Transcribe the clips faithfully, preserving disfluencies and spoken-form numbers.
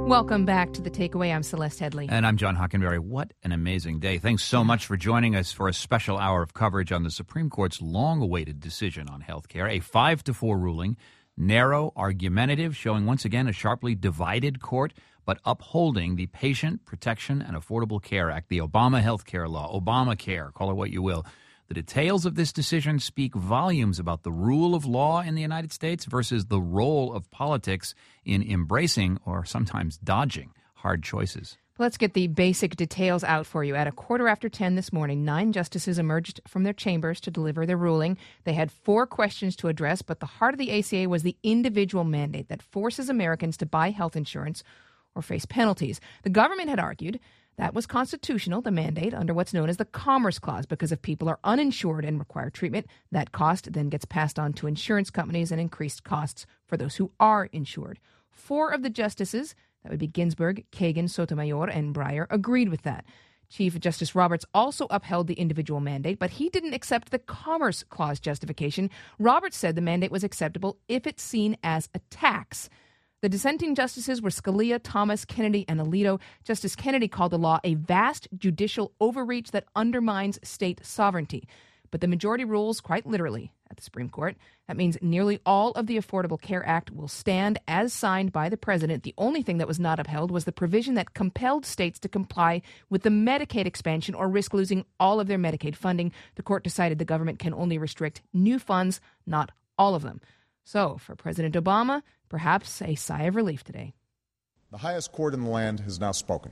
Welcome back to The Takeaway. I'm Celeste Headley. And I'm John Hockenberry. What an amazing day. Thanks so much for joining us for a special hour of coverage on the Supreme Court's long-awaited decision on health care. A five to four ruling, narrow, argumentative, showing once again a sharply divided court, but upholding the Patient Protection and Affordable Care Act, the Obama health care law, Obamacare, call it what you will. The details of this decision speak volumes about the rule of law in the United States versus the role of politics in embracing or sometimes dodging hard choices. Let's get the basic details out for you. At a quarter after ten this morning, nine justices emerged from their chambers to deliver their ruling. They had four questions to address, but the heart of the A C A was the individual mandate that forces Americans to buy health insurance or face penalties. The government had argued that was constitutional, the mandate, under what's known as the Commerce Clause, because if people are uninsured and require treatment, that cost then gets passed on to insurance companies and increased costs for those who are insured. Four of the justices, that would be Ginsburg, Kagan, Sotomayor, and Breyer, agreed with that. Chief Justice Roberts also upheld the individual mandate, but he didn't accept the Commerce Clause justification. Roberts said the mandate was acceptable if it's seen as a tax. The dissenting justices were Scalia, Thomas, Kennedy, and Alito. Justice Kennedy called the law a vast judicial overreach that undermines state sovereignty. But the majority rules quite literally at the Supreme Court. That means nearly all of the Affordable Care Act will stand as signed by the president. The only thing that was not upheld was the provision that compelled states to comply with the Medicaid expansion or risk losing all of their Medicaid funding. The court decided the government can only restrict new funds, not all of them. So, for President Obama, perhaps a sigh of relief today. The highest court in the land has now spoken.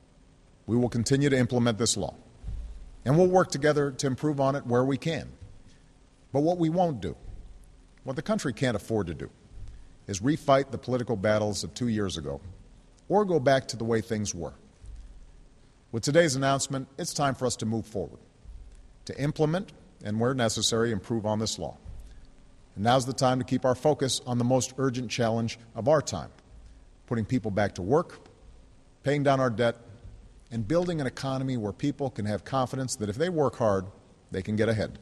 We will continue to implement this law, and we'll work together to improve on it where we can. But what we won't do, what the country can't afford to do, is refight the political battles of two years ago or go back to the way things were. With today's announcement, it's time for us to move forward, to implement and, where necessary, improve on this law. And now's the time to keep our focus on the most urgent challenge of our time, putting people back to work, paying down our debt, and building an economy where people can have confidence that if they work hard, they can get ahead.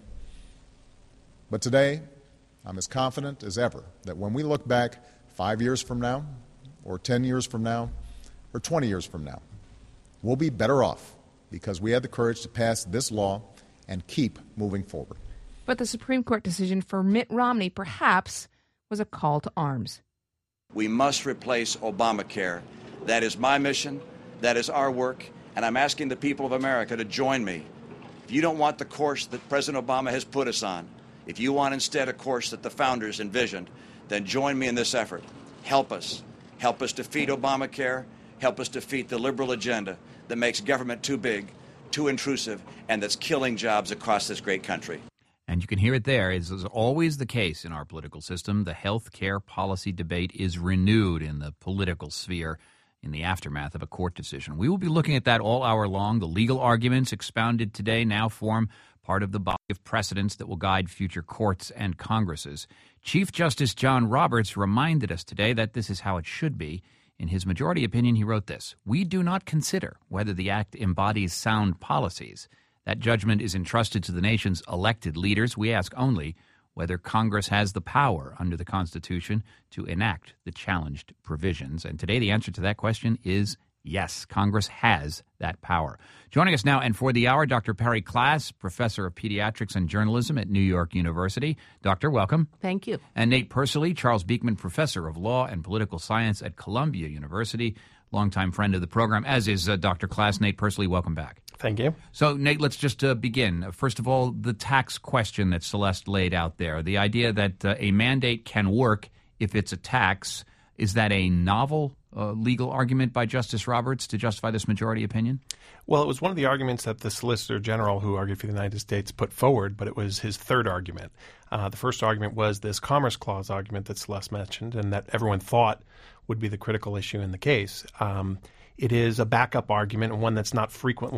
But today, I'm as confident as ever that when we look back five years from now, or ten years from now, or twenty years from now, we'll be better off because we had the courage to pass this law and keep moving forward. But the Supreme Court decision for Mitt Romney perhaps was a call to arms. We must replace Obamacare. That is my mission. That is our work. And I'm asking the people of America to join me. If you don't want the course that President Obama has put us on, if you want instead a course that the founders envisioned, then join me in this effort. Help us. Help us defeat Obamacare. Help us defeat the liberal agenda that makes government too big, too intrusive, and that's killing jobs across this great country. And you can hear it there. As is always the case in our political system, the health care policy debate is renewed in the political sphere in the aftermath of a court decision. We will be looking at that all hour long. The legal arguments expounded today now form part of the body of precedents that will guide future courts and Congresses. Chief Justice John Roberts reminded us today that this is how it should be. In his majority opinion, he wrote this: "We do not consider whether the act embodies sound policies. That judgment is entrusted to the nation's elected leaders. We ask only whether Congress has the power under the Constitution to enact the challenged provisions." And today the answer to that question is yes, Congress has that power. Joining us now and for the hour, Doctor Perry Klass, professor of pediatrics and journalism at New York University. Doctor, welcome. Thank you. And Nate Persily, Charles Beekman professor of law and political science at Columbia University, longtime friend of the program, as is uh, Doctor Klass. Nate Persily, welcome back. Thank you. So, Nate, let's just uh, begin. First of all, the tax question that Celeste laid out there, the idea that uh, a mandate can work if it's a tax, is that a novel uh, legal argument by Justice Roberts to justify this majority opinion? Well, it was one of the arguments that the Solicitor General, who argued for the United States, put forward, but it was his third argument. Uh, the first argument was this Commerce Clause argument that Celeste mentioned and that everyone thought would be the critical issue in the case. Um, It is a backup argument and one that's not frequently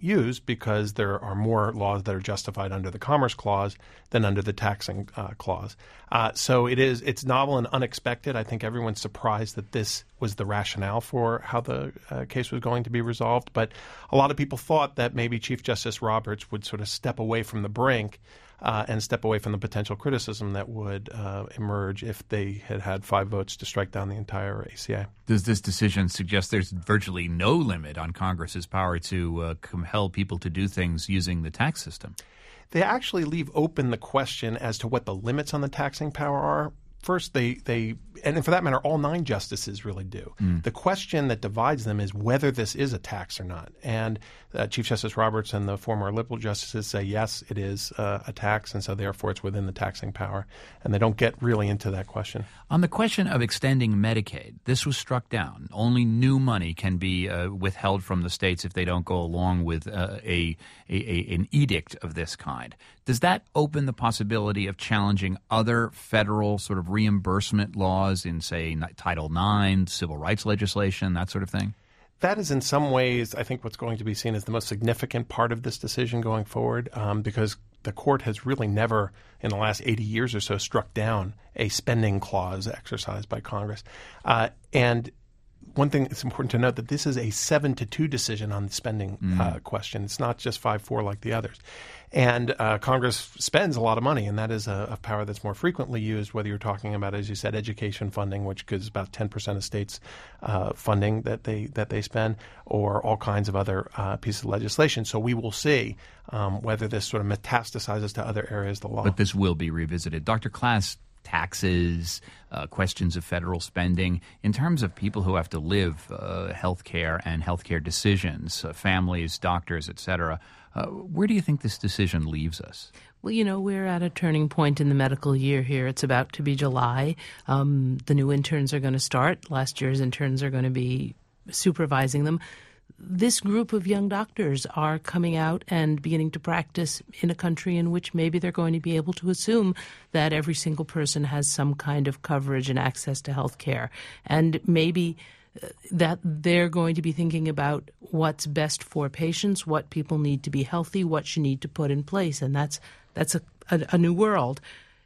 used because there are more laws that are justified under the Commerce Clause than under the Taxing uh, Clause. Uh, so it is it's novel and unexpected. I think everyone's surprised that this was the rationale for how the uh, case was going to be resolved. But a lot of people thought that maybe Chief Justice Roberts would sort of step away from the brink Uh, and step away from the potential criticism that would uh, emerge if they had had five votes to strike down the entire A C A. Does this decision suggest there's virtually no limit on Congress's power to uh, compel people to do things using the tax system? They actually leave open the question as to what the limits on the taxing power are. First, they, they and for that matter, all nine justices really do. Mm. The question that divides them is whether this is a tax or not. And uh, Chief Justice Roberts and the former liberal justices say, yes, it is uh, a tax, and so therefore it's within the taxing power. And they don't get really into that question. On the question of extending Medicaid, this was struck down. Only new money can be uh, withheld from the states if they don't go along with uh, a, a, a an edict of this kind. Does that open the possibility of challenging other federal sort of reimbursement laws in, say, Title nine, civil rights legislation, that sort of thing? That is in some ways, I think, what's going to be seen as the most significant part of this decision going forward, um, because the court has really never, in the last eighty years or so, struck down a spending clause exercised by Congress. Uh, and one thing it's important to note that this is a seven to two decision on the spending mm. uh, question. It's not just five four like the others. And uh, Congress spends a lot of money, and that is a, a power that's more frequently used, whether you're talking about, as you said, education funding, which is about ten percent of states' uh, funding that they that they spend, or all kinds of other uh, pieces of legislation. So we will see um, whether this sort of metastasizes to other areas of the law. But this will be revisited. Doctor Klass, taxes, uh, questions of federal spending, in terms of people who have to live uh, health care and health care decisions, uh, families, doctors, et cetera, uh, where do you think this decision leaves us? Well, you know, we're at a turning point in the medical year here. It's about to be July. Um, the new interns are going to start. Last year's interns are going to be supervising them. This group of young doctors are coming out and beginning to practice in a country in which maybe they're going to be able to assume that every single person has some kind of coverage and access to health care. And maybe uh, that they're going to be thinking about what's best for patients, what people need to be healthy, what you need to put in place. And that's that's a, a, a new world.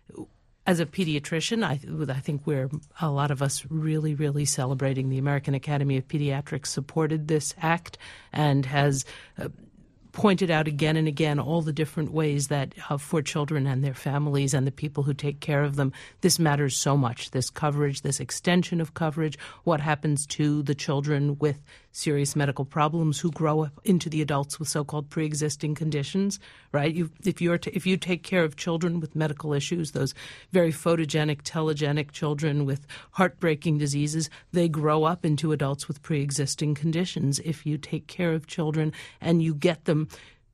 As a pediatrician, I, I think we're a lot of us really, really celebrating. The American Academy of Pediatrics supported this act and has uh, pointed out again and again all the different ways that uh, for children and their families and the people who take care of them, this matters so much, this coverage, this extension of coverage, what happens to the children with serious medical problems who grow up into the adults with so-called pre-existing conditions, right? You, if, you're t- if you take care of children with medical issues, those very photogenic, telegenic children with heartbreaking diseases, they grow up into adults with pre-existing conditions. If you take care of children and you get them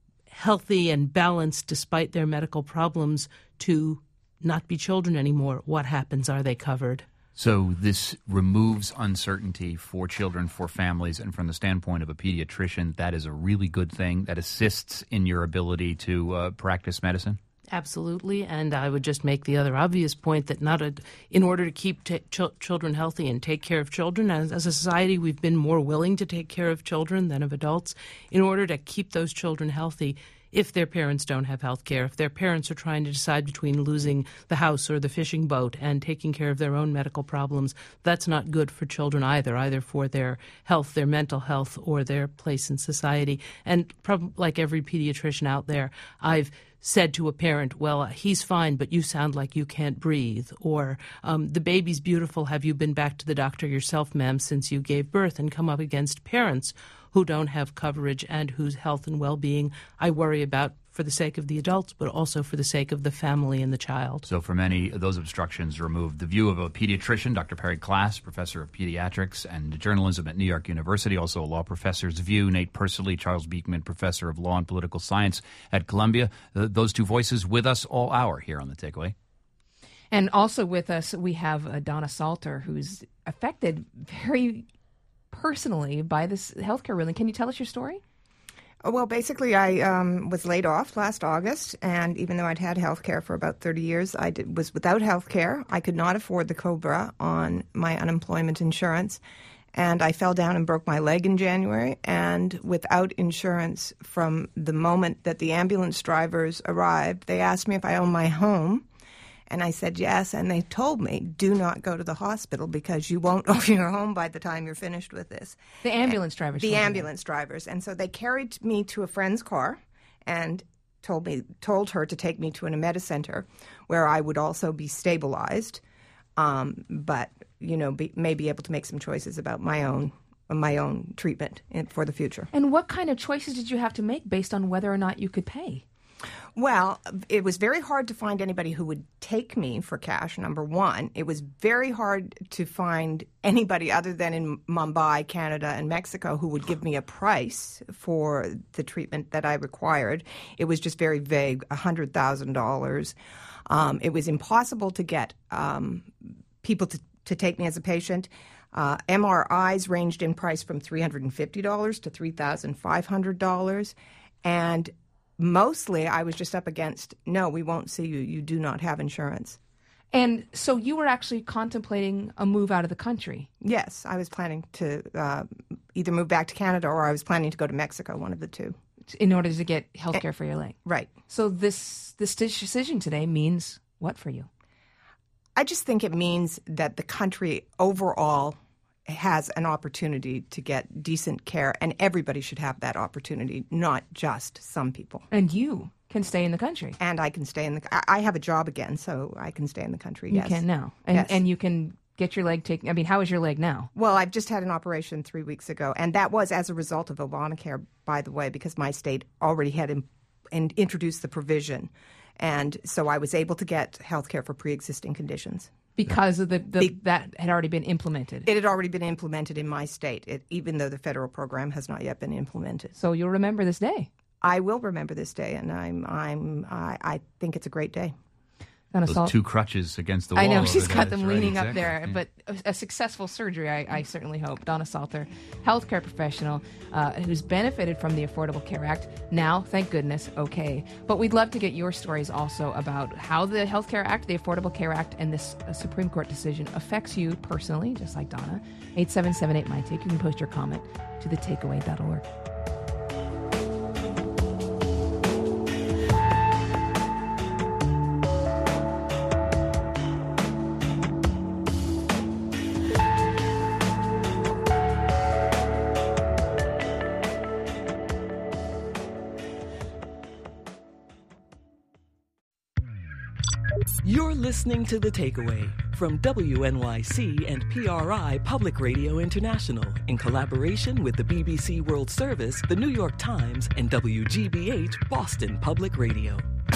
healthy and balanced despite their medical problems to not be children anymore, what happens? Are they covered? So this removes uncertainty for children, for families, and from the standpoint of a pediatrician, that is a really good thing that assists in your ability to uh, practice medicine? Absolutely, and I would just make the other obvious point that not a, in order to keep t- ch- children healthy and take care of children, as, as a society we've been more willing to take care of children than of adults. In order to keep those children healthy, if their parents don't have health care, if their parents are trying to decide between losing the house or the fishing boat and taking care of their own medical problems, that's not good for children either, either for their health, their mental health, or their place in society. And prob- like every pediatrician out there, I've said to a parent, well, he's fine, but you sound like you can't breathe. Or um, the baby's beautiful. Have you been back to the doctor yourself, ma'am, since you gave birth? And come up against parents who don't have coverage and whose health and well-being I worry about for the sake of the adults, but also for the sake of the family and the child. So for many, those obstructions removed. The view of a pediatrician, Doctor Perry Klass, professor of pediatrics and journalism at New York University, also a law professor's view. Nate Persily, Charles Beekman, professor of law and political science at Columbia. Uh, those two voices with us all hour here on The Takeaway. And also with us, we have uh, Donna Salter, who's affected very personally by this healthcare ruling. Can you tell us your story? Well, basically, I um, was laid off last August, and even though I'd had health care for about thirty years, I did, was without health care. I could not afford the COBRA on my unemployment insurance, And I fell down and broke my leg in January. And without insurance, from the moment that the ambulance drivers arrived, they asked me if I owned my home. And I said yes. And they told me, do not go to the hospital because you won't own your home by the time you're finished with this. The ambulance drivers. The ambulance drivers. And so they carried me to a friend's car and told me, told her to take me to an Emeta Center where I would also be stabilized. Um, but, you know, be, may be able to make some choices about my own my own treatment in, for the future. And what kind of choices did you have to make based on whether or not you could pay? Well, it was very hard to find anybody who would take me for cash, number one. It was very hard to find anybody other than in Mumbai, Canada, and Mexico who would give me a price for the treatment that I required. It was just very vague, one hundred thousand dollars. Um, it was impossible to get um, people to, to take me as a patient. Uh, M R Is ranged in price from three hundred fifty dollars to three thousand five hundred dollars. And mostly I was just up against, no, we won't see you. You do not have insurance. And so you were actually contemplating a move out of the country? Yes, I was planning to uh, either move back to Canada or I was planning to go to Mexico, one of the two. In order to get health care for your leg? Right. So this, this decision today means what for you? I just think it means that the country overall has an opportunity to get decent care, and everybody should have that opportunity, not just some people. And you can stay in the country. And I can stay in the. I have a job again, so I can stay in the country. You yes. can now, and yes. and you can get your leg taken. I mean, how is your leg now? Well, I've just had an operation three weeks ago, and that was as a result of Obamacare, by the way, because my state already had in, in, introduced the provision, and so I was able to get health care for pre-existing conditions. Because of the, the Be- that had already been implemented. It had already been implemented in my state, it, even though the federal program has not yet been implemented. So you'll remember this day. I will remember this day, and I'm I'm I, I think it's a great day. Those Assault. two crutches against the wall. I know, she's got there. them That's leaning right, up exactly. there. Yeah. But a, a successful surgery, I, I certainly hope. Donna Salter, healthcare professional uh, who's benefited from the Affordable Care Act. Now, thank goodness, okay. But we'd love to get your stories also about how the Healthcare Act, the Affordable Care Act, and this uh, Supreme Court decision affects you personally, just like Donna. eight seven seven eight, M Y T A K E. You can post your comment to the takeaway dot org. You're listening to The Takeaway from W N Y C and P R I Public Radio International in collaboration with the B B C World Service, the New York Times, and W G B H Boston Public Radio.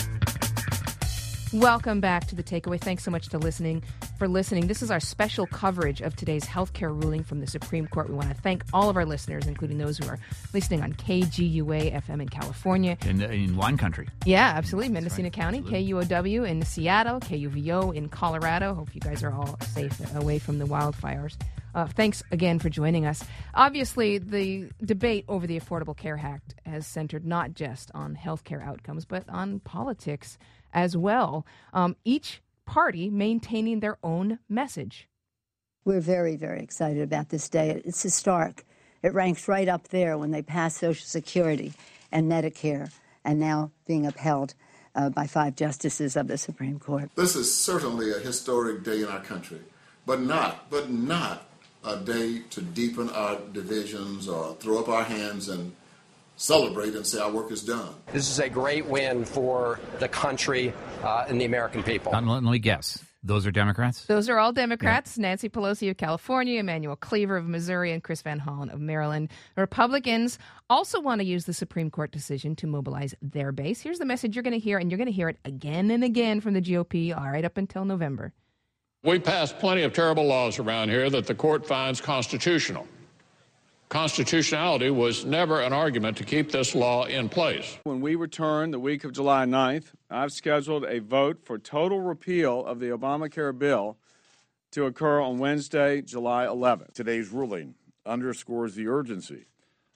Welcome back to The Takeaway. Thanks so much to listening for listening. This is our special coverage of today's healthcare ruling from the Supreme Court. We want to thank all of our listeners, including those who are listening on K G U A F M in California. In, in wine country. Yeah, absolutely. Mendocino right. County, Absolutely. K U O W in Seattle, K U V O in Colorado. Hope you guys are all safe away from the wildfires. Uh, thanks again for joining us. Obviously, the debate over the Affordable Care Act has centered not just on healthcare outcomes, but on politics as well. Um, each party maintaining their own message. We're very, very excited about this day. It's historic. It ranks right up there when they passed Social Security and Medicare, and now being upheld uh, by five justices of the Supreme Court. This is certainly a historic day in our country, but not, but not a day to deepen our divisions or throw up our hands and celebrate and say our work is done. This is a great win for the country uh, and the American people. Uh, let me guess. Those are Democrats? Those are all Democrats. Yeah. Nancy Pelosi of California, Emmanuel Cleaver of Missouri, and Chris Van Hollen of Maryland. Republicans also want to use the Supreme Court decision to mobilize their base. Here's the message you're going to hear, and you're going to hear it again and again from the G O P, all right up until November. We passed plenty of terrible laws around here that the court finds constitutional. Constitutionality was never an argument to keep this law in place. When we return the week of July ninth, I've scheduled a vote for total repeal of the Obamacare bill to occur on Wednesday, July eleventh. Today's ruling underscores the urgency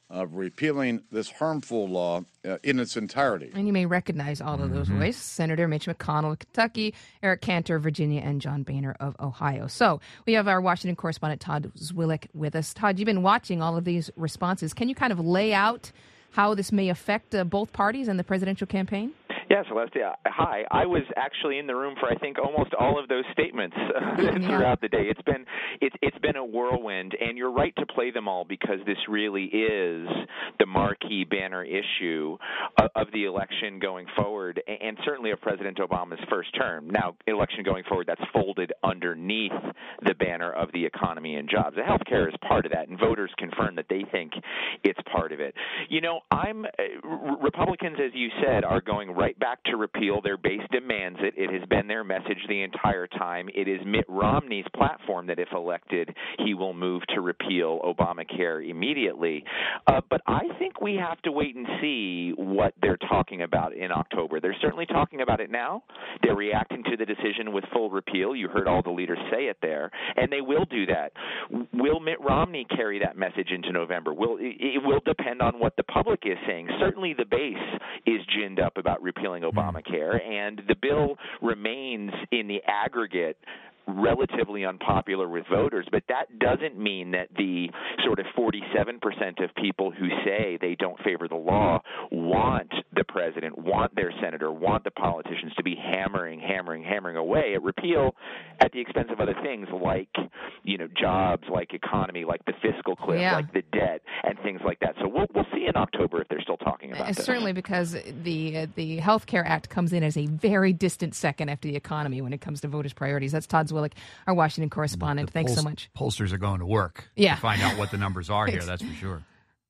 of repealing this harmful law uh, in its entirety. And you may recognize all of those Mm-hmm. voices. Senator Mitch McConnell of Kentucky, Eric Cantor of Virginia, and John Boehner of Ohio. So we have our Washington correspondent Todd Zwillich with us. Todd, you've been watching all of these responses. Can you kind of lay out how this may affect uh, both parties and the presidential campaign? Yeah, Celestia. Hi. I was actually in the room for I think almost all of those statements throughout the day. It's been it's it's been a whirlwind, and you're right to play them all because this really is the marquee banner issue of, of the election going forward, and certainly of President Obama's first term. Now, election going forward, that's folded underneath the banner of the economy and jobs. The health care is part of that, and voters confirm that they think it's part of it. You know, I'm uh, Republicans, as you said, are going right back to repeal. Their base demands it. It has been their message the entire time. It is Mitt Romney's platform that if elected, he will move to repeal Obamacare immediately. Uh, but I think we have to wait and see what they're talking about in October. They're certainly talking about it now. They're reacting to the decision with full repeal. You heard all the leaders say it there, and they will do that. Will Mitt Romney carry that message into November? Will it will depend on what the public is saying. Certainly the base is ginned up about repealing Obamacare, and the bill remains in the aggregate relatively unpopular with voters, but that doesn't mean that the sort of forty-seven percent of people who say they don't favor the law want the president, want their senator, want the politicians to be hammering, hammering, hammering away at repeal at the expense of other things like, you know, jobs, like economy, like the fiscal cliff, Yeah. like the debt, and things like that. So we'll we'll see in October if they're still talking about Uh, this. Certainly, because the uh, the Health Care Act comes in as a very distant second after the economy when it comes to voters' priorities. That's Todd Zwillich, our Washington correspondent. Thanks so Polls- much. Pollsters are going to work Yeah. to find out what the numbers are here, that's for sure.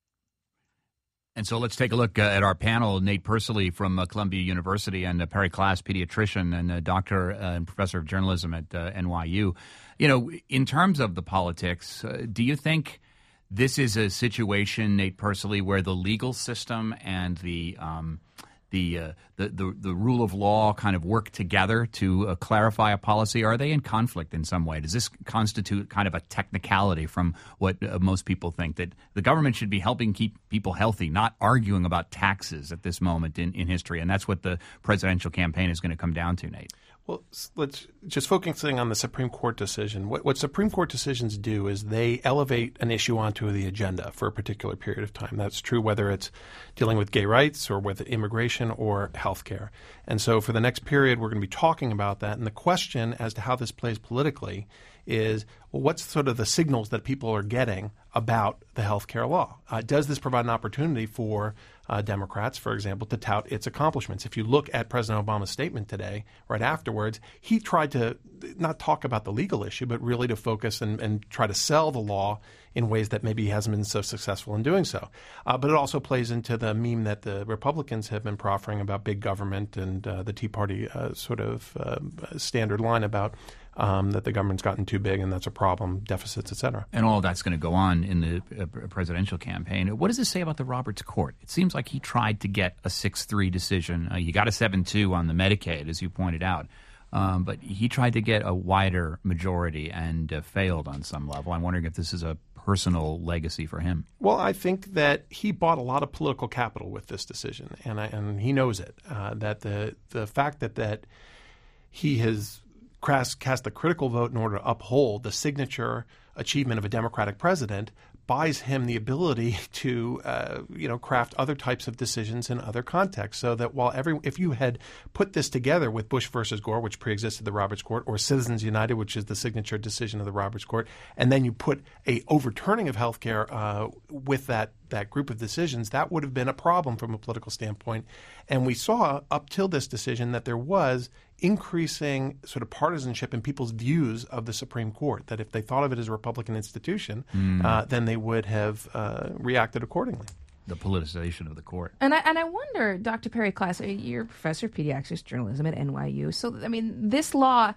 And so let's take a look uh, at our panel. Nate Persily from uh, Columbia University and uh, Perry Klass, pediatrician and uh, doctor uh, and professor of journalism at uh, N Y U. You know, in terms of the politics, uh, do you think this is a situation, Nate Persily, where the legal system and the um, the, uh, the the the rule of law kind of work together to uh, clarify a policy? Are they in conflict in some way? Does this constitute kind of a technicality from what uh, most people think, that the government should be helping keep people healthy, not arguing about taxes at this moment in, in history? And that's what the presidential campaign is going to come down to, Nate. Well, s- let's just focusing on the Supreme Court decision. What, what Supreme Court decisions do is they elevate an issue onto the agenda for a particular period of time. That's true whether it's dealing with gay rights or with immigration or health care. And so for the next period, we're going to be talking about that. And the question as to how this plays politically is, well, what's sort of the signals that people are getting about the health care law? Uh, does this provide an opportunity for uh, Democrats, for example, to tout its accomplishments? If you look at President Obama's statement today, right afterwards, he tried to not talk about the legal issue, but really to focus and, and try to sell the law in ways that maybe he hasn't been so successful in doing so. Uh, but it also plays into the meme that the Republicans have been proffering about big government and uh, the Tea Party uh, sort of uh, standard line about Um, that the government's gotten too big and that's a problem, deficits, et cetera. And all of that's going to go on in the uh, presidential campaign. What does this say about the Roberts Court? It seems like he tried to get a six three decision. Uh, you got a seven two on the Medicaid, as you pointed out. Um, but he tried to get a wider majority and uh, failed on some level. I'm wondering if this is a personal legacy for him. Well, I think that he bought a lot of political capital with this decision, and I, and he knows it. Uh, that the the fact that that he has cast, cast the critical vote in order to uphold the signature achievement of a Democratic president buys him the ability to, uh, you know, craft other types of decisions in other contexts. So that while every, if you had put this together with Bush versus Gore, which preexisted the Roberts Court, or Citizens United, which is the signature decision of the Roberts Court, and then you put a overturning of health care uh, with that that group of decisions, that would have been a problem from a political standpoint. And we saw up till this decision that there was increasing sort of partisanship in people's views of the Supreme Court, that if they thought of it as a Republican institution, Mm. uh, then they would have uh, reacted accordingly. The politicization of the court. And I, and I wonder, Doctor Perry Klass, you're a professor of pediatrics journalism at N Y U. So, I mean, this law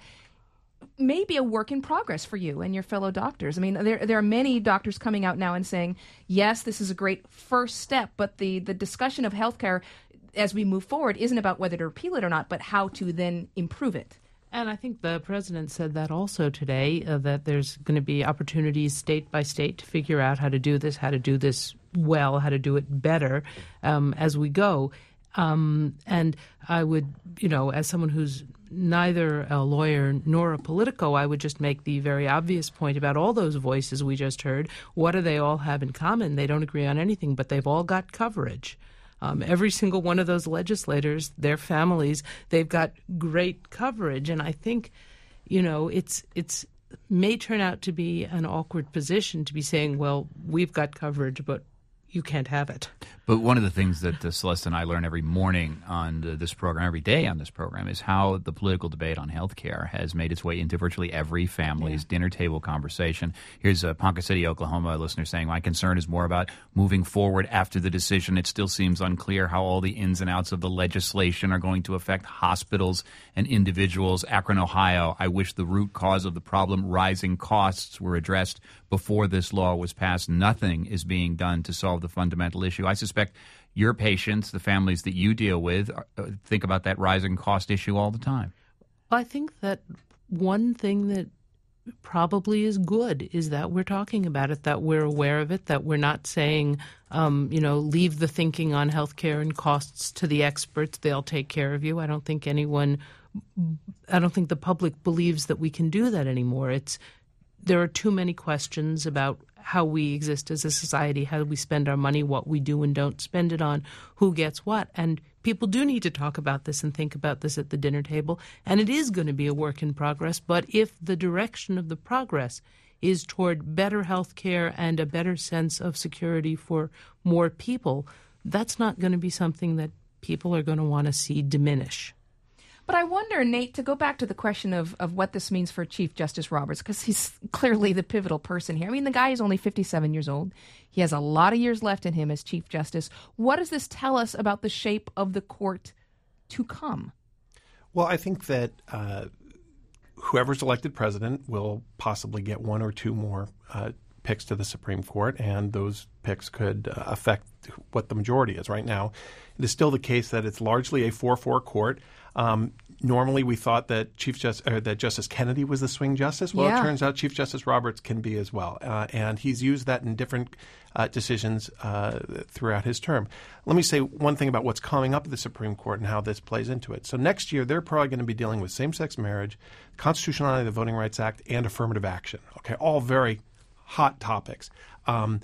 may be a work in progress for you and your fellow doctors. I mean, there there are many doctors coming out now and saying, yes, this is a great first step, but the, the discussion of healthcare as we move forward isn't about whether to repeal it or not, but how to then improve it. And I think the president said that also today, uh, that there's going to be opportunities state by state to figure out how to do this, how to do this well, how to do it better um, as we go. Um, and I would, you know, as someone who's neither a lawyer nor a politico, I would just make the very obvious point about all those voices we just heard. What do they all have in common? They don't agree on anything, but they've all got coverage. Um, every single one of those legislators, their families, they've got great coverage. And I think, you know, it's it's may turn out to be an awkward position to be saying, well, we've got coverage, but you can't have it. But one of the things that uh, Celeste and I learn every morning on uh, this program, every day on this program, is how the political debate on health care has made its way into virtually every family's yeah. dinner table conversation. Here's uh, Ponca City, Oklahoma, a listener saying, my concern is more about moving forward after the decision. It still seems unclear how all the ins and outs of the legislation are going to affect hospitals and individuals. Akron, Ohio, I wish the root cause of the problem, rising costs, were addressed before this law was passed. Nothing is being done to solve the fundamental issue. I suspect your patients, the families that you deal with, uh, think about that rising cost issue all the time. I think that one thing that probably is good is that we're talking about it, that we're aware of it, that we're not saying, um, you know, leave the thinking on healthcare and costs to the experts. They'll take care of you. I don't think anyone, I don't think the public believes that we can do that anymore. It's there are too many questions about how we exist as a society, how we spend our money, what we do and don't spend it on, who gets what. And people do need to talk about this and think about this at the dinner table. And it is going to be a work in progress. But if the direction of the progress is toward better health care and a better sense of security for more people, that's not going to be something that people are going to want to see diminish. But I wonder, Nate, to go back to the question of, of what this means for Chief Justice Roberts, because he's clearly the pivotal person here. I mean, the guy is only fifty-seven years old. He has a lot of years left in him as Chief Justice. What does this tell us about the shape of the court to come? Well, I think that uh, whoever's elected president will possibly get one or two more uh, picks to the Supreme Court, and those picks could uh, affect what the majority is. Right now, it is still the case that it's largely a four four court. Um, normally, we thought that Chief Justice uh, that Justice Kennedy was the swing justice. Well, yeah. It turns out Chief Justice Roberts can be as well, uh, and he's used that in different uh, decisions uh, throughout his term. Let me say one thing about what's coming up at the Supreme Court and how this plays into it. So next year, they're probably going to be dealing with same-sex marriage, constitutionality of the Voting Rights Act, and affirmative action. Okay, all very hot topics. Um,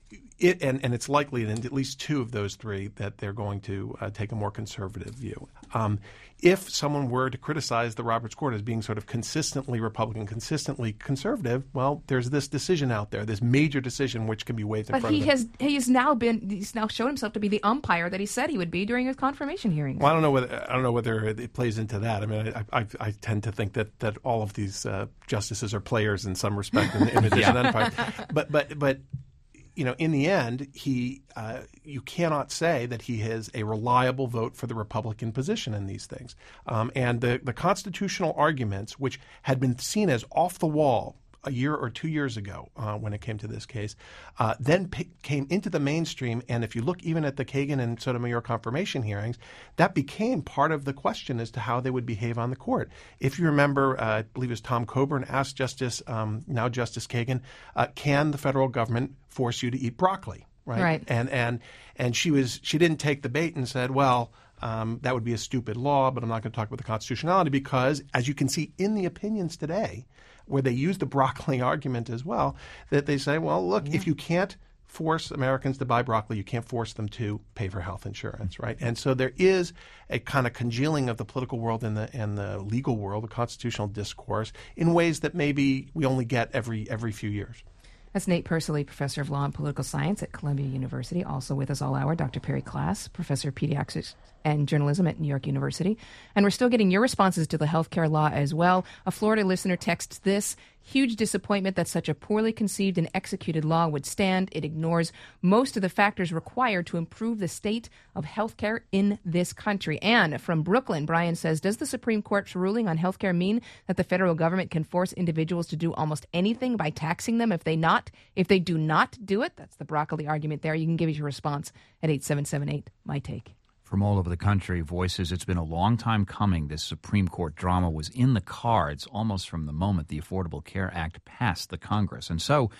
It, and, and it's likely in at least two of those three that they're going to uh, take a more conservative view. Um, if someone were to criticize the Roberts Court as being sort of consistently Republican, consistently conservative, well, there's this decision out there, this major decision which can be waved in but front he of them. But he has now been he's now shown himself to be the umpire that he said he would be during his confirmation hearings. Well, I don't know whether I don't know whether it plays into that. I mean, I, I, I tend to think that, that all of these uh, justices are players in some respect in, in addition to umpires. But but but. You know, in the end, he uh, you cannot say that he has a reliable vote for the Republican position in these things. Um, and the, the constitutional arguments, which had been seen as off the wall a year or two years ago uh, when it came to this case, uh, then p- came into the mainstream. And if you look even at the Kagan and Sotomayor confirmation hearings, that became part of the question as to how they would behave on the court. If you remember, uh, I believe it was Tom Coburn asked Justice, um, now Justice Kagan, uh, can the federal government force you to eat broccoli? Right. Right. And and and she was she didn't take the bait and said, well, um, that would be a stupid law, but I'm not going to talk about the constitutionality because, as you can see in the opinions today, where they use the broccoli argument as well, that they say, well, look, yeah. if you can't force Americans to buy broccoli, you can't force them to pay for health insurance, right? And so there is a kind of congealing of the political world and the and the legal world, the constitutional discourse, in ways that maybe we only get every every few years. That's Nate Persily, Professor of Law and Political Science at Columbia University. Also with us all hour, Doctor Perry Klass, Professor of Pediatrics and Journalism at New York University. And we're still getting your responses to the healthcare law as well. A Florida listener texts this: huge disappointment that such a poorly conceived and executed law would stand. It ignores most of the factors required to improve the state of healthcare in this country. And from Brooklyn, Brian says, does the Supreme Court's ruling on healthcare mean that the federal government can force individuals to do almost anything by taxing them if they not if they do not do it? That's the broccoli argument there. You can give us your response at eight seven seven eight, my take. From all over the country, voices, it's been a long time coming. This Supreme Court drama was in the cards almost from the moment the Affordable Care Act passed the Congress. And so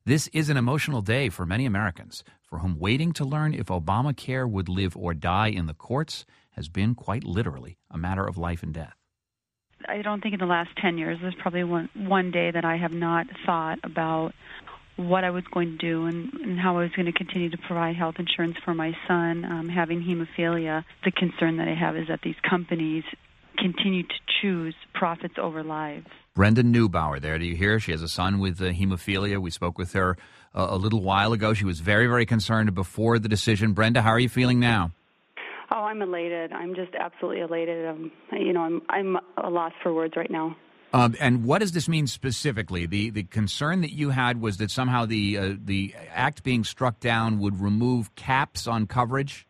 This is an emotional day for many Americans, for whom waiting to learn if Obamacare would live or die in the courts has been quite literally a matter of life and death. I don't think in the last ten years there's probably one, one day that I have not thought about what I was going to do and, and how I was going to continue to provide health insurance for my son, um, having hemophilia. The concern that I have is that these companies continue to choose profits over lives. Brenda Neubauer there. Do you hear? She has a son with uh, hemophilia. We spoke with her uh, a little while ago. She was very, very concerned before the decision. Brenda, how are you feeling now? Oh, I'm elated. I'm just absolutely elated. Um, you know, I'm I'm a loss for words right now. Um, and what does this mean specifically? The the concern that you had was that somehow the uh, the act being struck down would remove caps on coverage?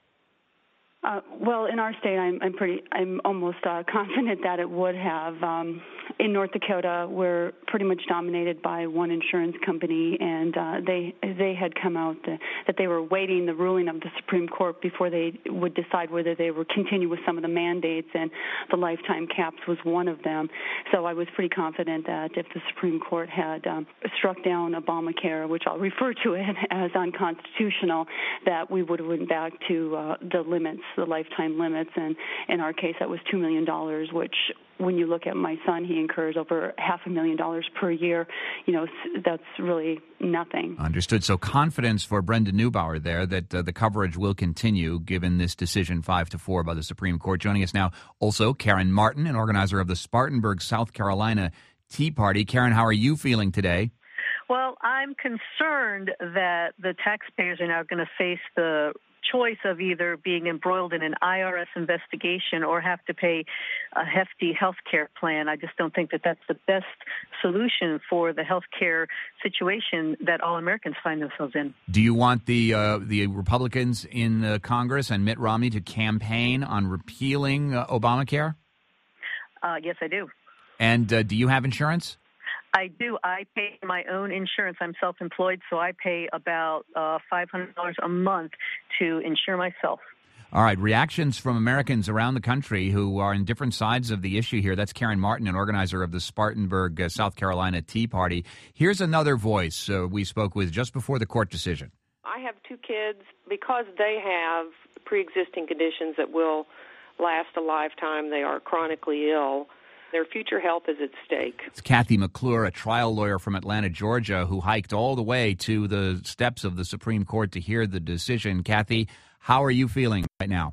Uh, well, in our state, I'm, I'm pretty, I'm almost uh, confident that it would have. Um, in North Dakota, we're pretty much dominated by one insurance company, and uh, they they had come out the, that they were waiting the ruling of the Supreme Court before they would decide whether they would continue with some of the mandates, and the lifetime caps was one of them. So I was pretty confident that if the Supreme Court had um, struck down Obamacare, which I'll refer to it as unconstitutional, that we would have went back to uh, the limits, the lifetime limits, and in our case that was two million dollars, which when you look at my son, he incurs over half a million dollars per year. You know, that's really nothing. Understood. So confidence for Brenda Neubauer there that uh, the coverage will continue given this decision five to four by the Supreme Court. Joining us now also Karen Martin, an organizer of the Spartanburg, South Carolina Tea Party. Karen, how are you feeling today? Well, I'm concerned that the taxpayers are now going to face the choice of either being embroiled in an I R S investigation or have to pay a hefty health care plan. I just don't think that that's the best solution for the health care situation that all Americans find themselves in. Do you want the uh, the Republicans in uh, Congress and Mitt Romney to campaign on repealing uh, Obamacare? Uh, yes, I do. And uh, do you have insurance? I do. I pay my own insurance. I'm self-employed, so I pay about uh, five hundred dollars a month to insure myself. All right. Reactions from Americans around the country who are in different sides of the issue here. That's Karen Martin, an organizer of the Spartanburg, uh, South Carolina Tea Party. Here's another voice uh, we spoke with just before the court decision. I have two kids. Because they have pre-existing conditions that will last a lifetime, they are chronically ill. Their future health is at stake. It's Kathy McClure, a trial lawyer from Atlanta, Georgia, who hiked all the way to the steps of the Supreme Court to hear the decision. Kathy, how are you feeling right now?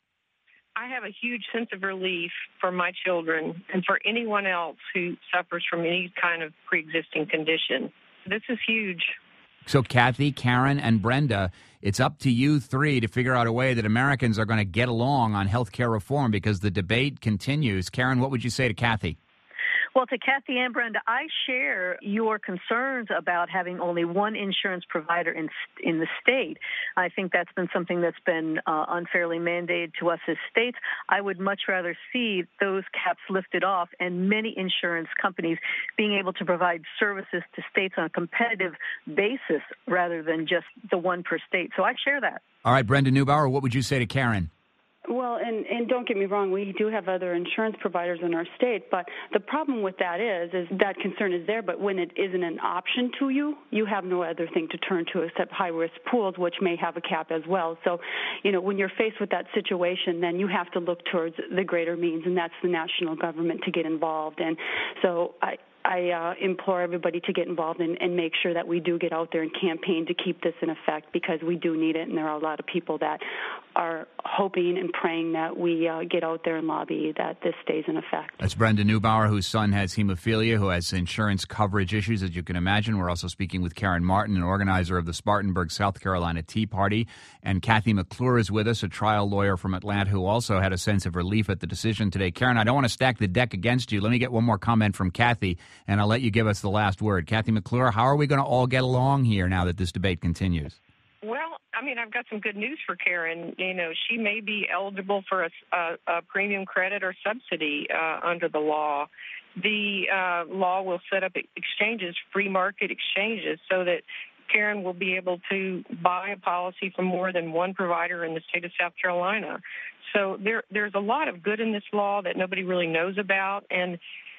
I have a huge sense of relief for my children and for anyone else who suffers from any kind of pre-existing condition. This is huge. So, Kathy, Karen, and Brenda, it's up to you three to figure out a way that Americans are going to get along on health care reform because the debate continues. Karen, what would you say to Kathy? Well, to Kathy and Brenda, I share your concerns about having only one insurance provider in in the state. I think that's been something that's been uh, unfairly mandated to us as states. I would much rather see those caps lifted off and many insurance companies being able to provide services to states on a competitive basis rather than just the one per state. So I share that. All right, Brenda Neubauer, what would you say to Karen? Well, and, and don't get me wrong, we do have other insurance providers in our state, but the problem with that is, is that concern is there, but when it isn't an option to you, you have no other thing to turn to except high-risk pools, which may have a cap as well. So, you know, when you're faced with that situation, then you have to look towards the greater means, and that's the national government to get involved. And so I I uh, implore everybody to get involved and, and make sure that we do get out there and campaign to keep this in effect because we do need it, and there are a lot of people that are hoping and praying that we uh, get out there and lobby that this stays in effect. That's Brenda Neubauer, whose son has hemophilia, who has insurance coverage issues, as you can imagine. We're also speaking with Karen Martin, an organizer of the Spartanburg, South Carolina Tea Party. And Kathy McClure is with us, a trial lawyer from Atlanta who also had a sense of relief at the decision today. Karen, I don't want to stack the deck against you. Let me get one more comment from Kathy, and I'll let you give us the last word. Kathy McClure, how are we going to all get along here now that this debate continues? Well, I mean, I've got some good news for Karen. You know, she may be eligible for a, a, a premium credit or subsidy uh, under the law. The uh, law will set up exchanges, free market exchanges, so that Karen will be able to buy a policy from more than one provider in the state of South Carolina. So there, there's a lot of good in this law that nobody really knows about, and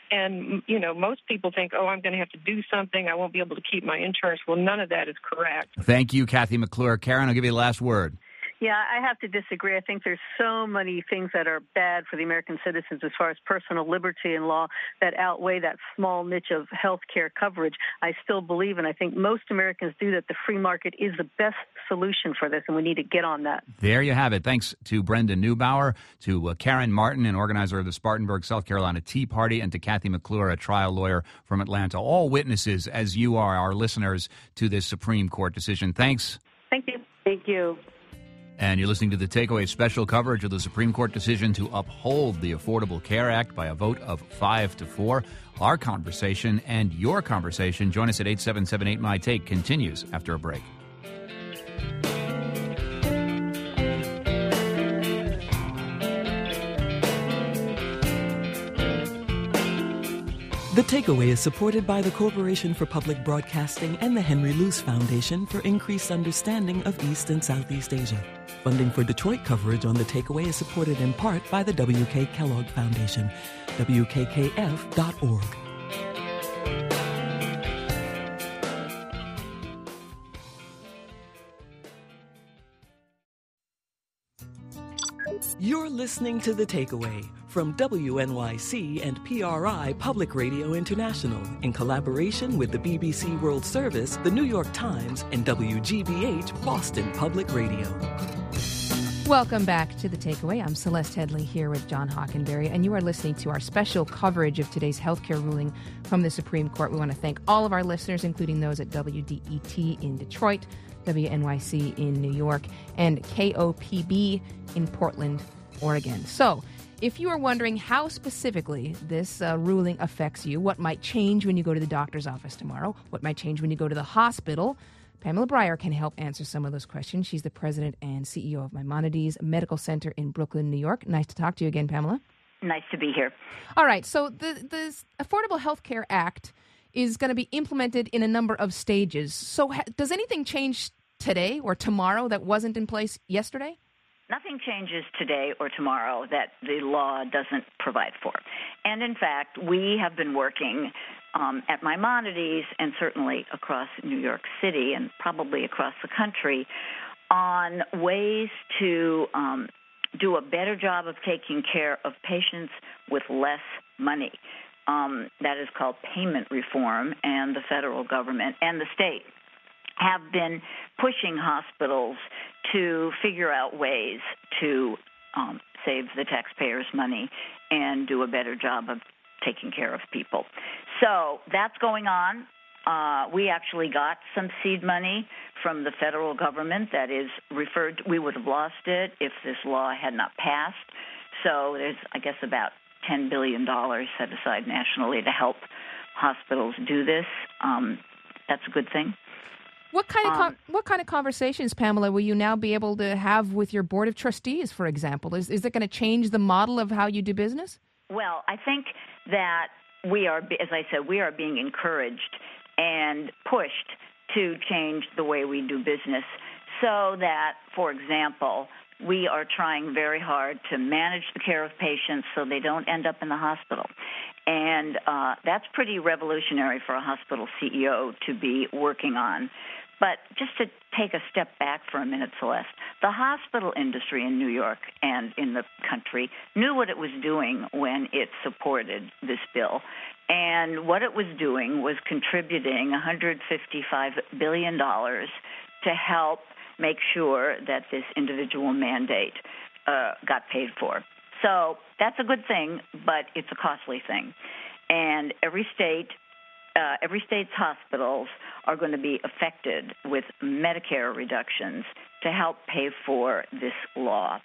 And, you know, most people think, oh, I'm going to have to do something. I won't be able to keep my insurance. Well, none of that is correct. Thank you, Kathy McClure. Karen, I'll give you the last word. Yeah, I have to disagree. I think there's so many things that are bad for the American citizens as far as personal liberty and law that outweigh that small niche of health care coverage. I still believe, and I think most Americans do, that the free market is the best solution for this, and we need to get on that. There you have it. Thanks to Brenda Neubauer, to uh, Karen Martin, an organizer of the Spartanburg, South Carolina Tea Party, and to Kathy McClure, a trial lawyer from Atlanta. All witnesses, as you are, our listeners, to this Supreme Court decision. Thanks. Thank you. Thank you. And you're listening to The Takeaway, special coverage of the Supreme Court decision to uphold the Affordable Care Act by a vote of five to four. Our conversation and your conversation, join us at eight seven seven eight, M Y Take, continues after a break. The Takeaway is supported by the Corporation for Public Broadcasting and the Henry Luce Foundation for increased understanding of East and Southeast Asia. Funding for Detroit coverage on The Takeaway is supported in part by the W K Kellogg Foundation, W K K F dot org. You're listening to The Takeaway from W N Y C and P R I Public Radio International in collaboration with the B B C World Service, the New York Times, and W G B H Boston Public Radio. Welcome back to The Takeaway. I'm Celeste Headley here with John Hockenberry, and you are listening to our special coverage of today's healthcare ruling from the Supreme Court. We want to thank all of our listeners, including those at W D E T in Detroit, W N Y C in New York, and K O P B in Portland, Oregon. So, if you are wondering how specifically this uh, ruling affects you, what might change when you go to the doctor's office tomorrow, what might change when you go to the hospital, Pamela Breyer can help answer some of those questions. She's the president and C E O of Maimonides Medical Center in Brooklyn, New York. Nice to talk to you again, Pamela. Nice to be here. All right, so the, the Affordable Health Care Act is going to be implemented in a number of stages. So ha- does anything change today or tomorrow that wasn't in place yesterday? Nothing changes today or tomorrow that the law doesn't provide for. And in fact, we have been working um, at Maimonides and certainly across New York City and probably across the country on ways to um, do a better job of taking care of patients with less money. Um, that is called payment reform, and the federal government and the state have been pushing hospitals to figure out ways to um, save the taxpayers' money and do a better job of taking care of people. So that's going on. Uh, we actually got some seed money from the federal government that is referred – we would have lost it if this law had not passed. So there's, I guess, about ten billion dollars set aside nationally to help hospitals do this. Um, that's a good thing. What kind of um, con- what kind of conversations, Pamela, will you now be able to have with your board of trustees, for example? Is is it going to change the model of how you do business? Well, I think that we are, as I said, we are being encouraged and pushed to change the way we do business so that, for example, we are trying very hard to manage the care of patients so they don't end up in the hospital. And uh, that's pretty revolutionary for a hospital C E O to be working on. But just to take a step back for a minute, Celeste, the hospital industry in New York and in the country knew what it was doing when it supported this bill. And what it was doing was contributing one hundred fifty-five billion dollars to help make sure that this individual mandate uh, got paid for. So that's a good thing, but it's a costly thing. And every state, uh, every state's hospitals are going to be affected with Medicare reductions to help pay for this law.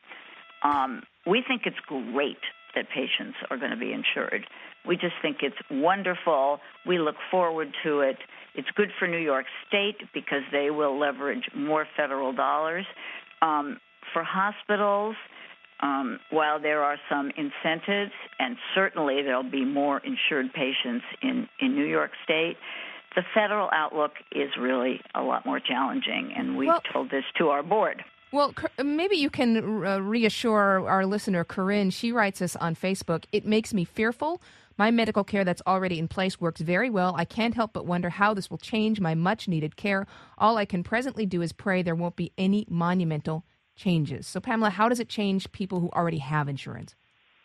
Um, we think it's great that patients are going to be insured. We just think it's wonderful. We look forward to it. It's good for New York State because they will leverage more federal dollars. Um, for hospitals, um, while there are some incentives, and certainly there'll be more insured patients in, in New York State, the federal outlook is really a lot more challenging, and we've well, told this to our board. Well, maybe you can uh, reassure our listener, Corinne. She writes us on Facebook, "It makes me fearful. My medical care that's already in place works very well. I can't help but wonder how this will change my much-needed care. All I can presently do is pray there won't be any monumental changes." So, Pamela, how does it change people who already have insurance?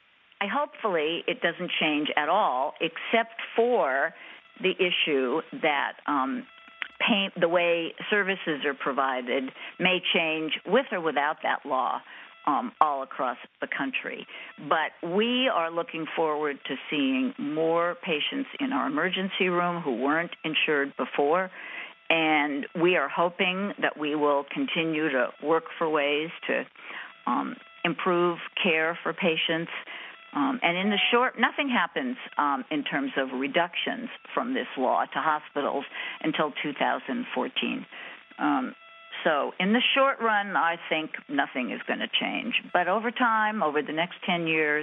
I hopefully it doesn't change at all, except for the issue that um, pay, the way services are provided may change with or without that law. Um, all across the country. But we are looking forward to seeing more patients in our emergency room who weren't insured before, and we are hoping that we will continue to work for ways to um, improve care for patients. Um, and in the short, nothing happens um, in terms of reductions from this law to hospitals until two thousand fourteen. Um, So in the short run, I think nothing is going to change. But over time, over the next ten years,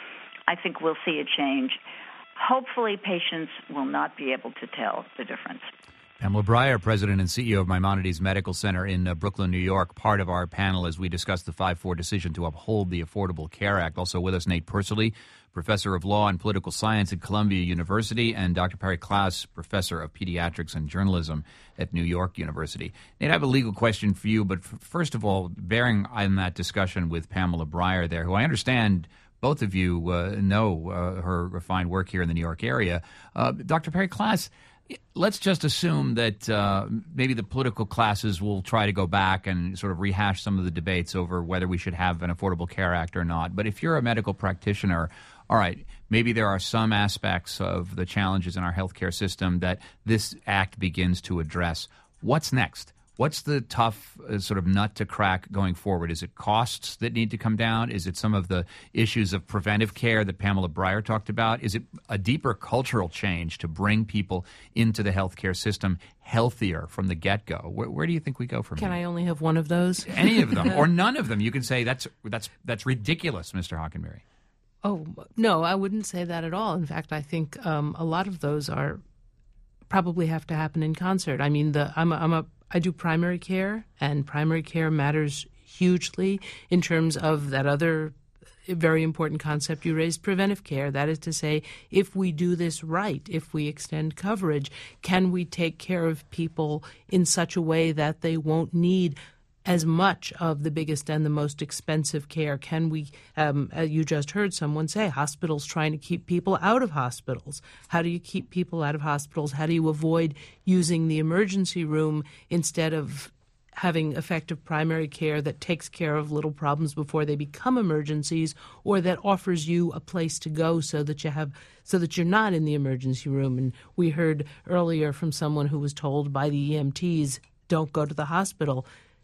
I think we'll see a change. Hopefully, patients will not be able to tell the difference. Pamela Breyer, President and C E O of Maimonides Medical Center in uh, Brooklyn, New York, part of our panel as we discuss the five four decision to uphold the Affordable Care Act. Also with us, Nate Persily, Professor of Law and Political Science at Columbia University, and Doctor Perry Klaus, Professor of Pediatrics and Journalism at New York University. Nate, I have a legal question for you, but f- first of all, bearing on that discussion with Pamela Breyer there, who I understand both of you uh, know uh, her refined work here in the New York area. Uh, Doctor Perry Klaus, let's just assume that uh, maybe the political classes will try to go back and sort of rehash some of the debates over whether we should have an Affordable Care Act or not. But if you're a medical practitioner, all right, maybe there are some aspects of the challenges in our healthcare system that this act begins to address. What's next? What's the tough uh, sort of nut to crack going forward? Is it costs that need to come down? Is it some of the issues of preventive care that Pamela Breyer talked about? Is it a deeper cultural change to bring people into the healthcare system healthier from the get-go? Where, where do you think we go from Can here? I only have one of those? Any of them, or none of them. You can say that's that's that's ridiculous, Mister Hockenberry. Oh, no, I wouldn't say that at all. In fact, I think um, a lot of those are probably have to happen in concert. I mean, the I'm a, I'm a I do primary care, and primary care matters hugely in terms of that other very important concept you raised, preventive care. That is to say, if we do this right, if we extend coverage, can we take care of people in such a way that they won't need as much of the biggest and the most expensive care? Can we, um, you just heard someone say, hospitals trying to keep people out of hospitals. How do you keep people out of hospitals? How do you avoid using the emergency room instead of having effective primary care that takes care of little problems before they become emergencies, or that offers you a place to go so that you have, so that you're not in the emergency room? And we heard earlier from someone who was told by the E M Ts, don't go to the hospital.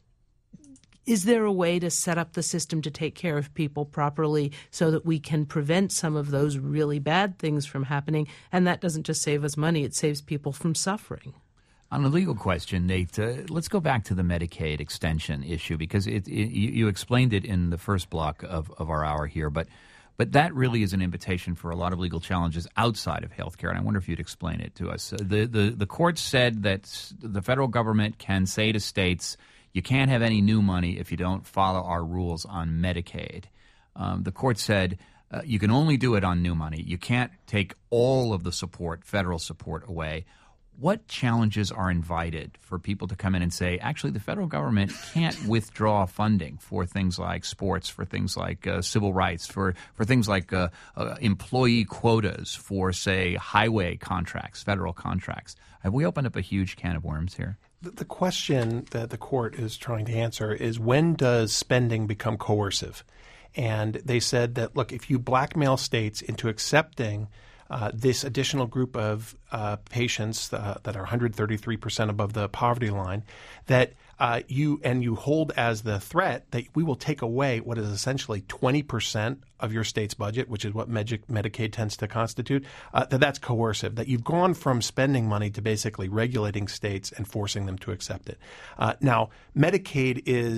Is there a way to set up the system to take care of people properly so that we can prevent some of those really bad things from happening? And that doesn't just save us money, it saves people from suffering. On a legal question, Nate, uh, let's go back to the Medicaid extension issue, because it, it, you, you explained it in the first block of, of our hour here, but but that really is an invitation for a lot of legal challenges outside of healthcare, and I wonder if you'd explain it to us. The, the, the court said that the federal government can say to states, you can't have any new money if you don't follow our rules on Medicaid. Um, the court said uh, you can only do it on new money. You can't take all of the support, federal support, away. What challenges are invited for people to come in and say, actually, the federal government can't withdraw funding for things like sports, for things like uh, civil rights, for, for things like uh, uh, employee quotas, for, say, highway contracts, federal contracts? Have we opened up a huge can of worms here? The question that the court is trying to answer is, when does spending become coercive? And they said that, look, if you blackmail states into accepting uh, this additional group of uh, patients uh, that are one hundred thirty-three percent above the poverty line, that uh, you and you hold as the threat that we will take away what is essentially twenty percent of your state's budget, which is what Medi- Medicaid tends to constitute, uh, that that's coercive, that you've gone from spending money to basically regulating states and forcing them to accept it. Uh, now, Medicaid is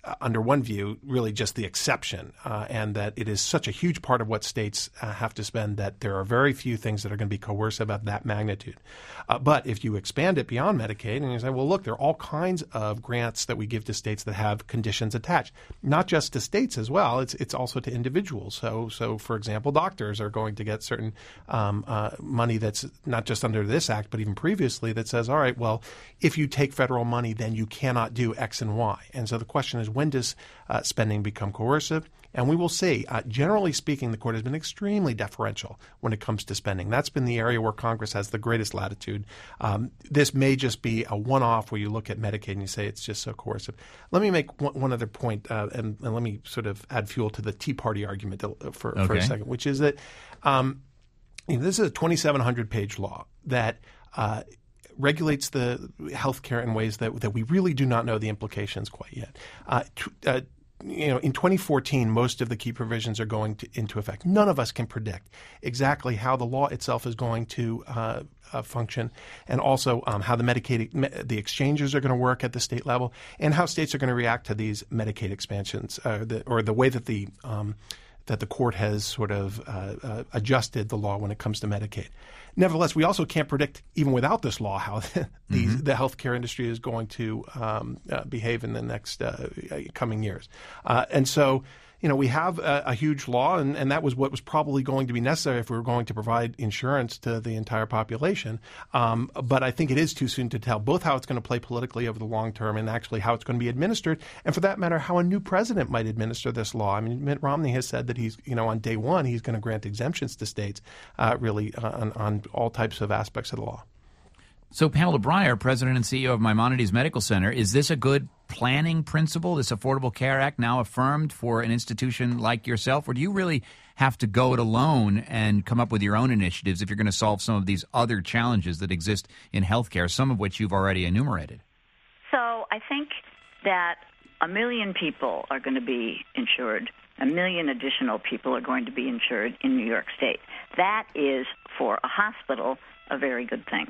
uh, under one view, really just the exception, uh, and that it is such a huge part of what states uh, have to spend that there are very few things that are going to be coercive at that magnitude. Uh, but if you expand it beyond Medicaid and you say, well, look, there are all kinds of grants that we give to states that have conditions attached, not just to states as well. It's it's also to individuals. So, so for example, doctors are going to get certain um, uh, money that's not just under this act, but even previously that says, all right, well, if you take federal money, then you cannot do X and Y. And so the question is, when does uh, spending become coercive? And we will see. Uh, generally speaking, the court has been extremely deferential when it comes to spending. That's been the area where Congress has the greatest latitude. Um, this may just be a one-off where you look at Medicaid and you say it's just so coercive. Let me make one, one other point, uh, and, and let me sort of add fuel to the Tea Party argument for, okay. for a second, which is that um, you know, this is a twenty-seven hundred page law that uh, regulates the health care in ways that, that we really do not know the implications quite yet. Uh, t- uh, You know, in twenty fourteen, most of the key provisions are going to, into effect. None of us can predict exactly how the law itself is going to uh, uh, function, and also um, how the Medicaid, me, the exchanges are going to work at the state level, and how states are going to react to these Medicaid expansions, uh, the, or the way that the um, that the court has sort of uh, uh, adjusted the law when it comes to Medicaid. Nevertheless, we also can't predict, even without this law, how the, mm-hmm. the healthcare industry is going to um, uh, behave in the next uh, coming years. Uh, and so, you know, we have a, a huge law, and, and that was what was probably going to be necessary if we were going to provide insurance to the entire population. Um, but I think it is too soon to tell both how it's going to play politically over the long term and actually how it's going to be administered, and for that matter, how a new president might administer this law. I mean, Mitt Romney has said that he's, you know, on day one, he's going to grant exemptions to states, uh, really, uh, on, on all types of aspects of the law. So, Pamela Breyer, President and C E O of Maimonides Medical Center, is this a good planning principle, this Affordable Care Act now affirmed for an institution like yourself, or do you really have to go it alone and come up with your own initiatives if you're going to solve some of these other challenges that exist in healthcare, some of which you've already enumerated? So I think that a million people are going to be insured. A million additional people are going to be insured in New York State. That is, for a hospital, a very good thing.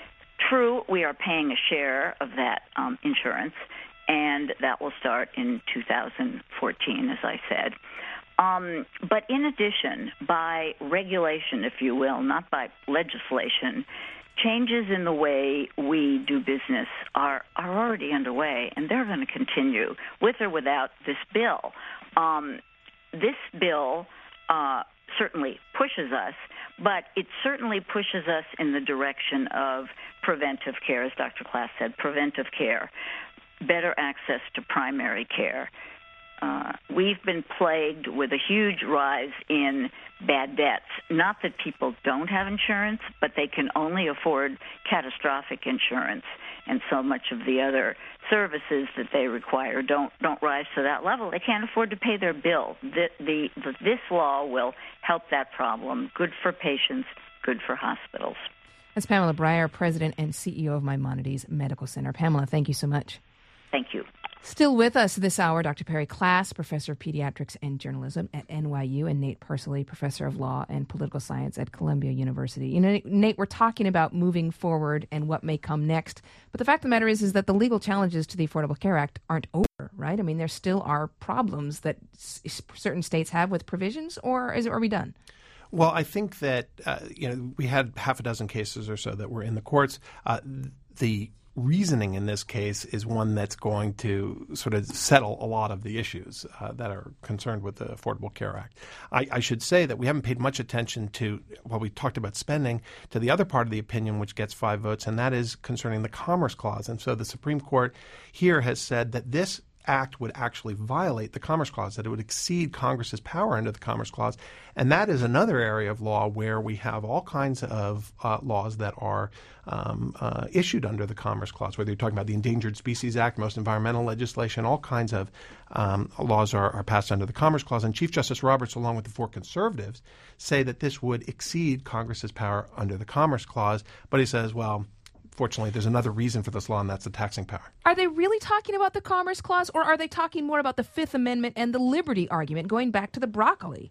True, we are paying a share of that um, insurance, and that will start in two thousand fourteen, as I said. Um, but in addition, by regulation, if you will, not by legislation, changes in the way we do business are, are already underway, and they're going to continue with or without this bill. Um, this bill uh, certainly pushes us, but it certainly pushes us in the direction of preventive care, as Doctor Klass said, preventive care, better access to primary care. Uh, we've been plagued with a huge rise in bad debts. Not that people don't have insurance, but they can only afford catastrophic insurance, and so much of the other services that they require don't don't rise to that level. They can't afford to pay their bill. The, the, the, this law will help that problem. Good for patients, good for hospitals. That's Pamela Breyer, President and C E O of Maimonides Medical Center. Pamela, thank you so much. Thank you. Still with us this hour, Doctor Perry Klass, Professor of Pediatrics and Journalism at N Y U, and Nate Persily, Professor of Law and Political Science at Columbia University. You know, Nate, we're talking about moving forward and what may come next, but the fact of the matter is, is that the legal challenges to the Affordable Care Act aren't over, right? I mean, there still are problems that s- certain states have with provisions, or is it, are we done? Well, I think that, uh, you know, we had half a dozen cases or so that were in the courts. Uh, the reasoning in this case is one that's going to sort of settle a lot of the issues uh, that are concerned with the Affordable Care Act. I, I should say that we haven't paid much attention to, while we talked about spending, to the other part of the opinion which gets five votes, and that is concerning the Commerce Clause. And so the Supreme Court here has said that this act would actually violate the Commerce Clause, that it would exceed Congress's power under the Commerce Clause. And that is another area of law where we have all kinds of uh, laws that are um, uh, issued under the Commerce Clause, whether you're talking about the Endangered Species Act, most environmental legislation, all kinds of um, laws are, are passed under the Commerce Clause. And Chief Justice Roberts, along with the four conservatives, say that this would exceed Congress's power under the Commerce Clause. But he says, well, fortunately, there's another reason for this law, and that's the taxing power. Are they really talking about the Commerce Clause, or are they talking more about the Fifth Amendment and the liberty argument, going back to the broccoli?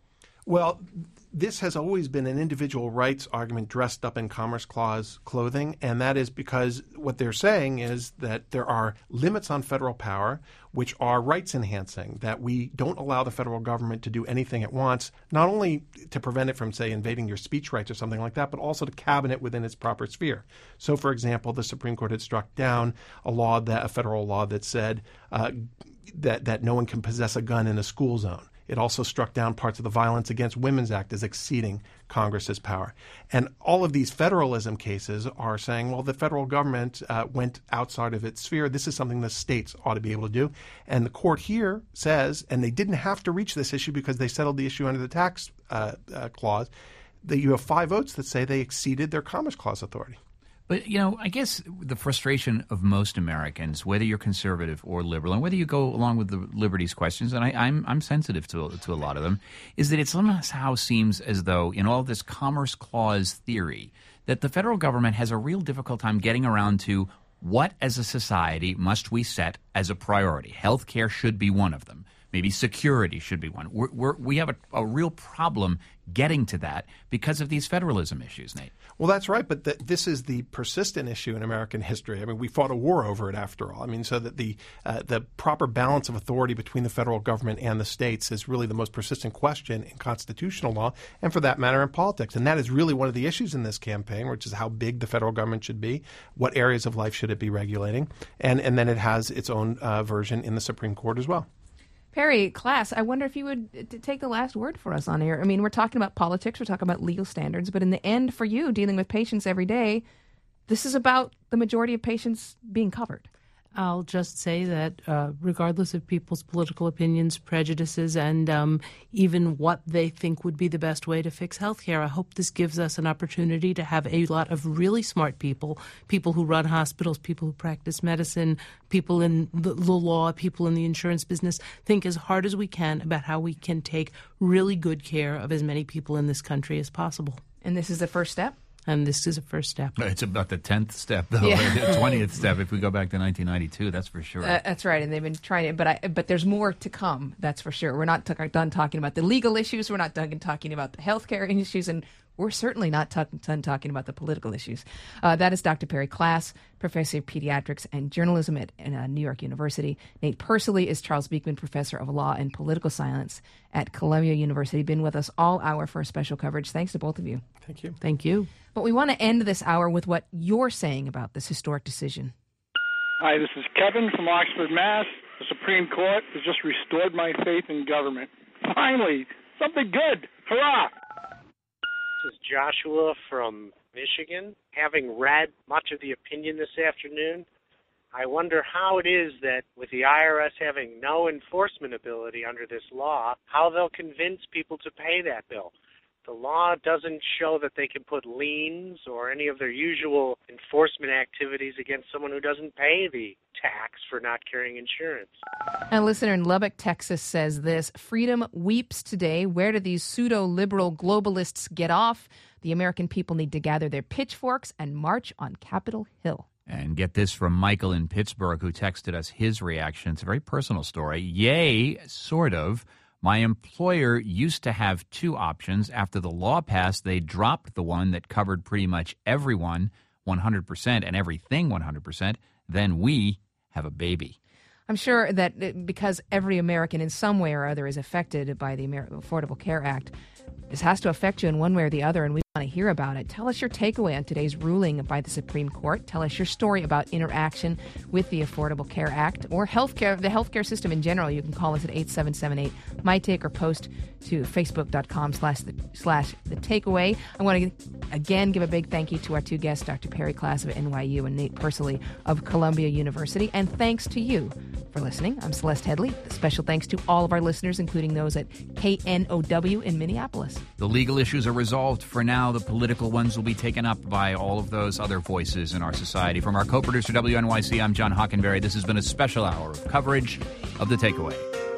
Well, this has always been an individual rights argument dressed up in Commerce Clause clothing, and that is because what they're saying is that there are limits on federal power which are rights enhancing, that we don't allow the federal government to do anything it wants, not only to prevent it from, say, invading your speech rights or something like that, but also to cabinet within its proper sphere. So, for example, the Supreme Court had struck down a law, that a federal law that said uh, that, that no one can possess a gun in a school zone. It also struck down parts of the Violence Against Women's Act as exceeding Congress's power. And all of these federalism cases are saying, well, the federal government uh, went outside of its sphere. This is something the states ought to be able to do. And the court here says, and they didn't have to reach this issue because they settled the issue under the tax uh, uh, clause, that you have five votes that say they exceeded their Commerce Clause authority. But, you know, I guess the frustration of most Americans, whether you're conservative or liberal, and whether you go along with the liberties questions, and I, I'm I'm sensitive to to a lot of them, is that it somehow seems as though in all this Commerce Clause theory that the federal government has a real difficult time getting around to what, as a society, must we set as a priority. Health care should be one of them. Maybe security should be one. We're, we're, we have a, a real problem getting to that because of these federalism issues, Nate. Well, that's right, but th- this is the persistent issue in American history. I mean, we fought a war over it, after all. I mean, so that the uh, the proper balance of authority between the federal government and the states is really the most persistent question in constitutional law, and for that matter in politics. And that is really one of the issues in this campaign, which is how big the federal government should be, what areas of life should it be regulating, and, and then it has its own uh, version in the Supreme Court as well. Perry Klass, I wonder if you would t- take the last word for us on here. I mean, we're talking about politics, we're talking about legal standards, but in the end, for you, dealing with patients every day, this is about the majority of patients being covered. I'll just say that uh, regardless of people's political opinions, prejudices, and um, even what they think would be the best way to fix healthcare, I hope this gives us an opportunity to have a lot of really smart people, people who run hospitals, people who practice medicine, people in the, the law, people in the insurance business, think as hard as we can about how we can take really good care of as many people in this country as possible. And this is the first step? And this is a first step. It's about the tenth step, though, yeah. the twentieth step if we go back to nineteen ninety-two, that's for sure. Uh, that's right, and they've been trying it, but I, but there's more to come, that's for sure. We're not t- done talking about the legal issues, we're not done talking about the healthcare issues, and we're certainly not t- done talking about the political issues. Uh, that is Doctor Perry Klass, Professor of Pediatrics and Journalism at uh, New York University. Nate Persily is Charles Beekman Professor of Law and Political Science at Columbia University. Been with us all hour for special coverage. Thanks to both of you. Thank you. Thank you. But we want to end this hour with what you're saying about this historic decision. Hi, this is Kevin from Oxford, Mass. The Supreme Court has just restored my faith in government. Finally, something good. Hurrah! This is Joshua from Michigan. Having read much of the opinion this afternoon, I wonder how it is that with the I R S having no enforcement ability under this law, how they'll convince people to pay that bill. The law doesn't show that they can put liens or any of their usual enforcement activities against someone who doesn't pay the tax for not carrying insurance. A listener in Lubbock, Texas says this: freedom weeps today. Where do these pseudo-liberal globalists get off? The American people need to gather their pitchforks and march on Capitol Hill. And get this from Michael in Pittsburgh, who texted us his reaction. It's a very personal story. Yay, sort of. My employer used to have two options. After the law passed, they dropped the one that covered pretty much everyone one hundred percent and everything one hundred percent. Then we have a baby. I'm sure that because every American in some way or other is affected by the Affordable Care Act, this has to affect you in one way or the other, and we want to hear about it. Tell us your takeaway on today's ruling by the Supreme Court. Tell us your story about interaction with the Affordable Care Act or healthcare, the healthcare system in general. You can call us at eight seven seven eight, M Y take or post to facebook.com slash the slash the takeaway. I want to again give a big thank you to our two guests, Doctor Perry Klass of N Y U and Nate Persily of Columbia University. And thanks to you for listening. I'm Celeste Headley. Special thanks to all of our listeners, including those at K N O W in Minneapolis. The legal issues are resolved for now. The political ones will be taken up by all of those other voices in our society. From our co-producer, W N Y C, I'm John Hockenberry. This has been a special hour of coverage of The Takeaway.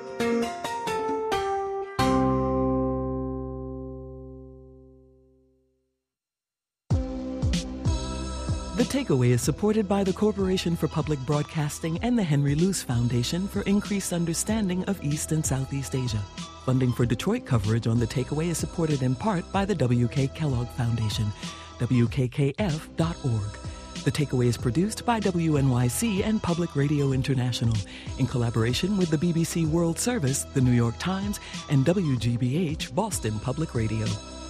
The Takeaway is supported by the Corporation for Public Broadcasting and the Henry Luce Foundation for increased understanding of East and Southeast Asia. Funding for Detroit coverage on The Takeaway is supported in part by the W K Kellogg Foundation, W K K F dot org. The Takeaway is produced by W N Y C and Public Radio International in collaboration with the B B C World Service, the New York Times, and W G B H Boston Public Radio.